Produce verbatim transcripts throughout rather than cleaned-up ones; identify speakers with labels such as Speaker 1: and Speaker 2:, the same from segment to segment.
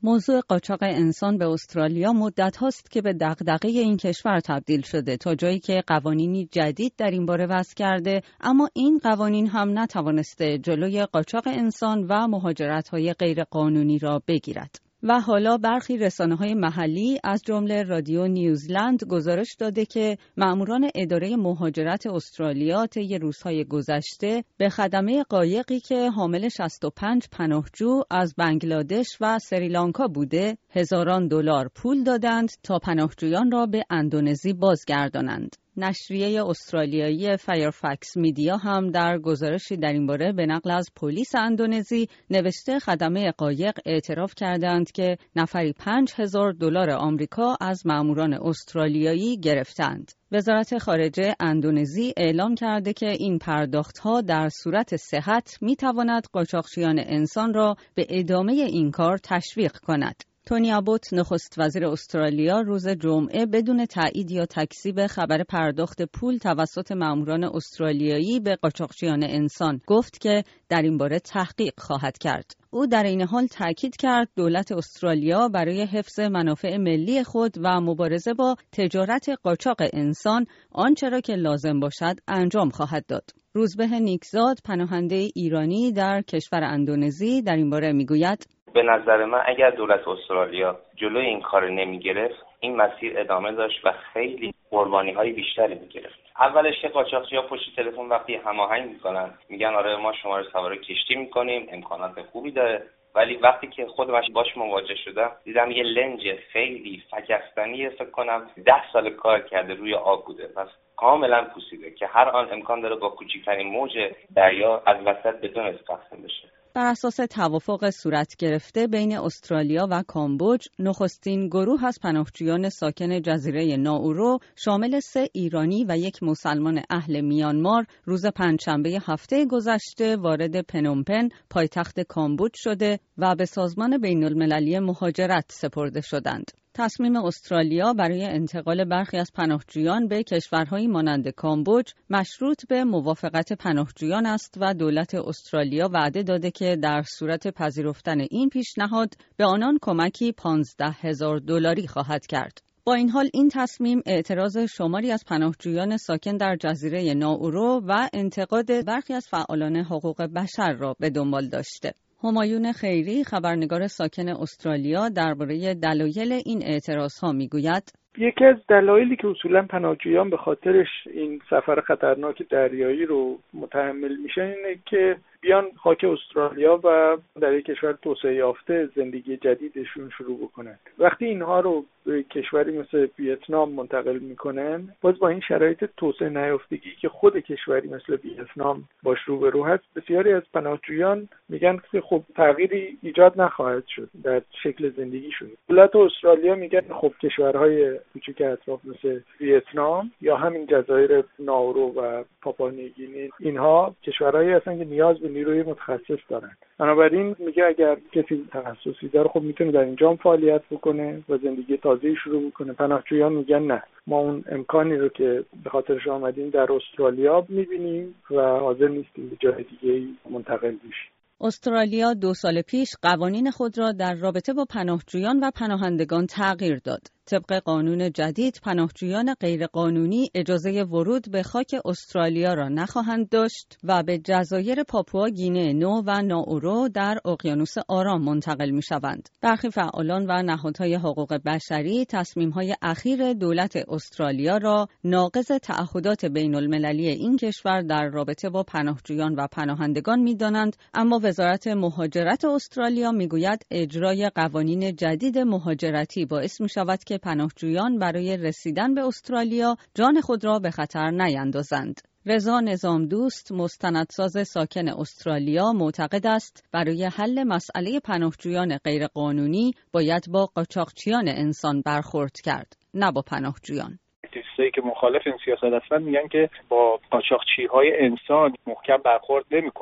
Speaker 1: موضوع قاچاق انسان به استرالیا مدت هاست که به دغدغه این کشور تبدیل شده تا جایی که قوانینی جدید در این باره وضع کرده، اما این قوانین هم نتوانسته جلوی قاچاق انسان و مهاجرت‌های غیر قانونی را بگیرد. و حالا برخی رسانه‌های محلی از جمله رادیو نیوزلند گزارش داده که مأموران اداره مهاجرت استرالیا طی روزهای گذشته به خدمه قایقی که حامل شصت و پنج پناهجو از بنگلادش و سریلانکا بوده، هزاران دلار پول دادند تا پناهجویان را به اندونزی بازگردانند. نشریه استرالیایی فایرفکس میدیا هم در گزارشی در این باره به نقل از پلیس اندونزی نوشته خدمه قایق اعتراف کردند که نفری پنج هزار دلار آمریکا از ماموران استرالیایی گرفتند. وزارت خارجه اندونزی اعلام کرده که این پرداخت‌ها در صورت صحت می‌تواند قاچاقچیان انسان را به ادامه این کار تشویق کند. تونی ابوت نخست وزیر استرالیا روز جمعه بدون تایید یا تکذیب خبر پرداخت پول توسط ماموران استرالیایی به قاچاقچیان انسان گفت که در این باره تحقیق خواهد کرد. او در این حال تاکید کرد دولت استرالیا برای حفظ منافع ملی خود و مبارزه با تجارت قاچاق انسان آنچه را که لازم باشد انجام خواهد داد. روزبه نیکزاد پناهنده ایرانی در کشور اندونزی در این باره میگوید:
Speaker 2: به نظر من اگر دولت استرالیا جلوی این کار نمی گرفت، این مسیر ادامه داشت و خیلی قربانی‌های بیشتری می‌گرفت. اولش که قاچاقچی‌ها پشت تلفن وقتی هماهنگ می‌کنن میگن آره ما شما رو سوار کشتی می‌کنیم، امکانات خوبی داره، ولی وقتی که خودم باش مواجه شدم دیدم یه لنج خیلی فکستنی، فکر کنم ده سال کار کرده روی آب بوده، پس کاملا پوسیده که هر آن امکان داره با کوچکترین موج دریا از وسط به دو نصف تقسیم بشه.
Speaker 1: بر اساس توافق صورت گرفته بین استرالیا و کامبوج، نخستین گروه از پناهجویان ساکن جزیره ناورو شامل سه ایرانی و یک مسلمان اهل میانمار روز پنجشنبه هفته گذشته وارد پنومپن پایتخت کامبوج شده و به سازمان بین المللی مهاجرت سپرده شدند. تصمیم استرالیا برای انتقال برخی از پناهجویان به کشورهایی مانند کامبوج مشروط به موافقت پناهجویان است و دولت استرالیا وعده داده که در صورت پذیرفتن این پیشنهاد به آنان کمکی پانزده هزار دلاری خواهد کرد. با این حال این تصمیم اعتراض شماری از پناهجویان ساکن در جزیره ناورو و انتقاد برخی از فعالان حقوق بشر را به دنبال داشته. همایون خیری خبرنگار ساکن استرالیا درباره دلایل این اعتراضها میگوید:
Speaker 3: یکی از دلایلی که اصولا پناهجویان به خاطرش این سفر خطرناک دریایی رو متحمل میشن اینه که بیان خاک استرالیا و در یک کشور توسعه یافته زندگی جدیدشون شروع بکنن. وقتی اینها رو به کشوری مثل ویتنام منتقل میکنن، باز با این شرایط توسعه نیافتگی که خود کشوری مثل ویتنام باش روبرو هست، بسیاری از پناهجویان میگن که خب تغییری ایجاد نخواهد شد در شکل زندگیشون. دولت استرالیا میگن خب کشورهای کوچیک اطراف مثل ویتنام یا همین جزایر ناورو و پاپوا نیوگینی، اینها کشورهایی هستن که نیاز به نیروی متخصص دارن. بنابراین میگه اگر کسی تخصصی داره خب میتونه در اینجا فعالیت بکنه و زندگی تازه‌ای شروع بکنه. پناهجویان میگن نه، ما اون امکانی رو که به خاطرش آمدیم در استرالیا میبینیم و حاضر نیستیم به جای دیگه‌ای منتقل بشیم.
Speaker 1: استرالیا دو سال پیش قوانین خود را در رابطه با پناهجویان و پناهندگان تغییر داد. طبق قانون جدید، پناهجویان غیرقانونی اجازه ورود به خاک استرالیا را نخواهند داشت و به جزایر پاپوا گینه نو و ناورو در اقیانوس آرام منتقل می شوند. برخی فعالان و نهادهای حقوق بشری تصمیم‌های اخیر دولت استرالیا را ناقض تعهدات بین المللی این کشور در رابطه با پناهجویان و پناهندگان می دانند، اما وزارت مهاجرت استرالیا می گوید اجرای قوانین جدید مهاجرتی باعث می شود که پناهجویان برای رسیدن به استرالیا جان خود را به خطر نیندازند. رضا نظام دوست مستندساز ساکن استرالیا معتقد است برای حل مسئله پناهجویان غیرقانونی باید با قاچاقچیان انسان برخورد کرد، نه با پناهجویان.
Speaker 4: اکتیویستایی که مخالف این سیاست هستن میگن که با قاچاقچی‌های انسان محکم برخورد نمی‌کنن.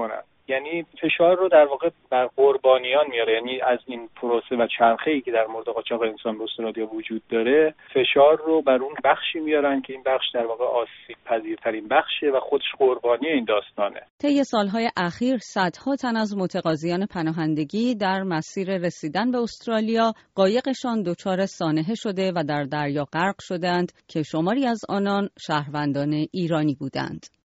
Speaker 3: یعنی فشار رو در واقع بر قربانیان میاره. یعنی از این پروسه و چرخه‌ای که در مورد قاچاق انسان به استرالیا وجود داره، فشار رو بر اون بخشی میارن که این بخش در واقع آسیب پذیرترین بخشه و خودش قربانی این داستانه.
Speaker 1: طی سالهای اخیر صدها تن از متقاضیان پناهندگی در مسیر رسیدن به استرالیا قایقشان دچار سانحه شده و در دریا غرق شدند که شماری از آنان شهروندان ایرانی بودند.